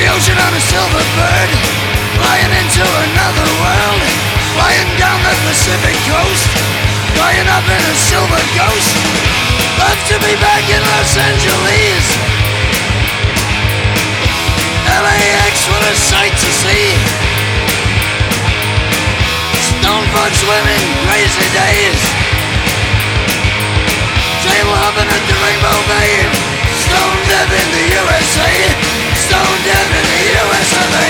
ocean on a silver bird, flying into another world, flying down the Pacific coast, flying up in a silver ghost. Love to be back in Los Angeles. LAX, what a sight to see. Stone front swimming, crazy days, table hopping at the Rainbow Bay. Stone dead in the USA, stone dead in the USA.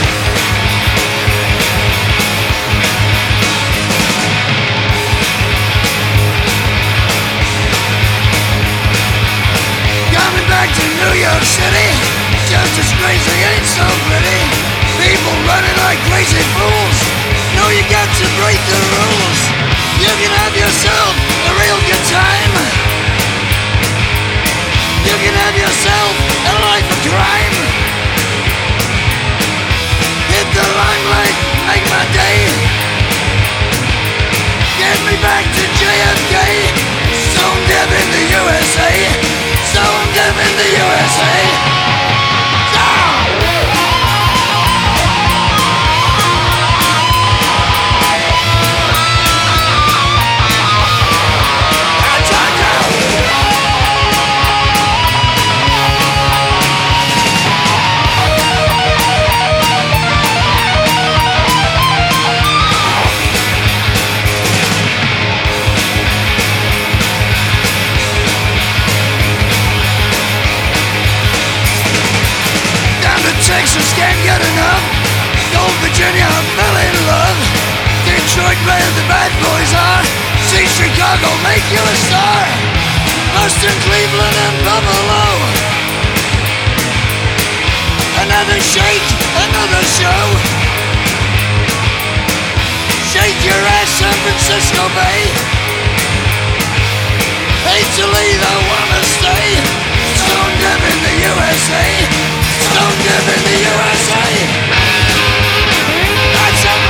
Coming back to New York City, just as crazy, ain't so pretty. People running like crazy fools, know you got to break the rules. You can have yourself a real good time. You can have yourself a life of crime. Hit the limelight, make my day. Get me back to JFK. Stone dead in the USA. Stone dead in the USA. Texas can't get enough. Old Virginia fell in love. Detroit where the bad boys are. See Chicago make you a star. Boston, Cleveland and Buffalo. Another shake, another show. Shake your ass, San Francisco Bay. Hate to leave, I wanna stay. Stone dead in the USA. Stone dead in the USA. That's a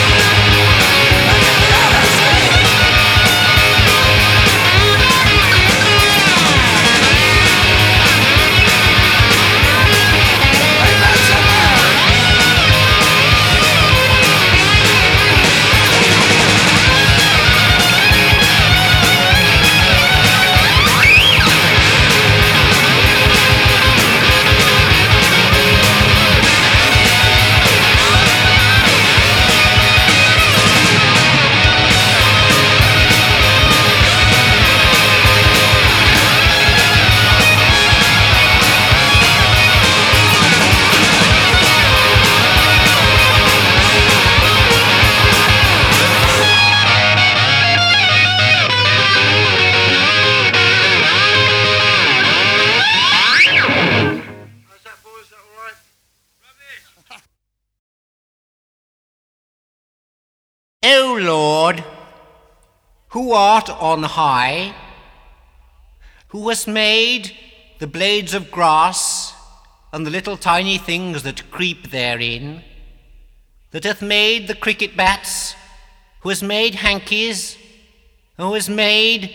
O Lord, who art on high, who hast made the blades of grass and the little tiny things that creep therein, that hath made the cricket bats, who has made hankies, who has made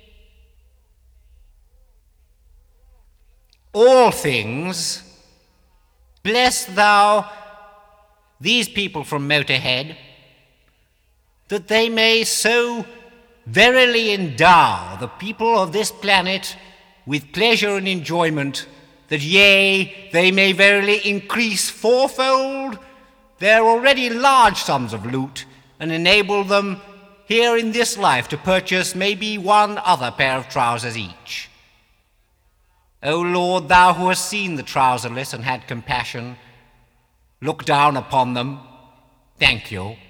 all things, bless thou these people from Motorhead, that they may so verily endow the people of this planet with pleasure and enjoyment, that yea, they may verily increase fourfold their already large sums of loot, and enable them here in this life to purchase maybe one other pair of trousers each. O Lord, thou who hast seen the trouserless and had compassion, look down upon them. Thank you.